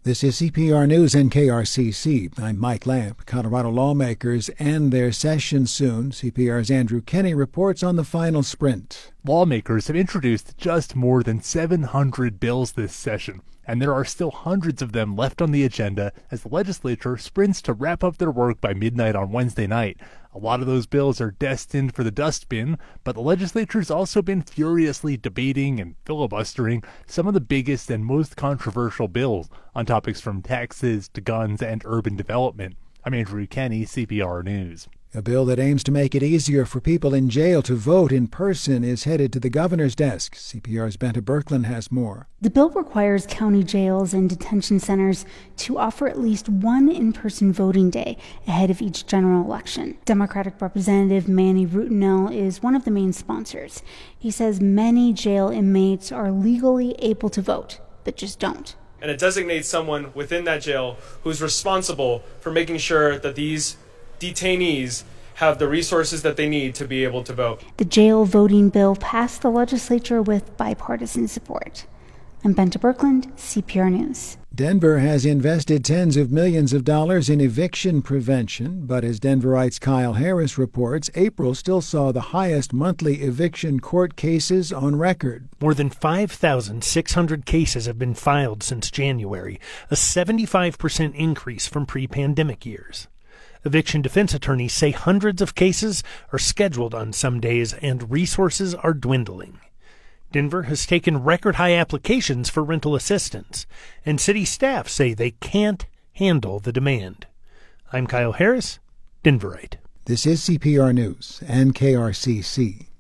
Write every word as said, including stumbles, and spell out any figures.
This is C P R News and K R C C. I'm Mike Lamp. Colorado lawmakers end their session soon. C P R's Andrew Kenny reports on the final sprint. Lawmakers have introduced just more than seven hundred bills this session, and there are still hundreds of them left on the agenda as the legislature sprints to wrap up their work by midnight on Wednesday night. A lot of those bills are destined for the dustbin, but the legislature's also been furiously debating and filibustering some of the biggest and most controversial bills on topics from taxes to guns and urban development. I'm Andrew Kenny, C P R News. A bill that aims to make it easier for people in jail to vote in person is headed to the governor's desk. C P R's Benta Birkeland has more. The bill requires county jails and detention centers to offer at least one in-person voting day ahead of each general election. Democratic Representative Manny Rutinel is one of the main sponsors. He says many jail inmates are legally able to vote, but just don't. And it designates someone within that jail who's responsible for making sure that these detainees have the resources that they need to be able to vote. The jail voting bill passed the legislature with bipartisan support. I'm Benta Birkeland, C P R News. Denver has invested tens of millions of dollars in eviction prevention, but as Denverites Kyle Harris reports, April still saw the highest monthly eviction court cases on record. More than five thousand six hundred cases have been filed since January, a seventy-five percent increase from pre-pandemic years. Eviction defense attorneys say hundreds of cases are scheduled on some days and resources are dwindling. Denver has taken record-high applications for rental assistance, and city staff say they can't handle the demand. I'm Kyle Harris, Denverite. This is C P R News and K R C C.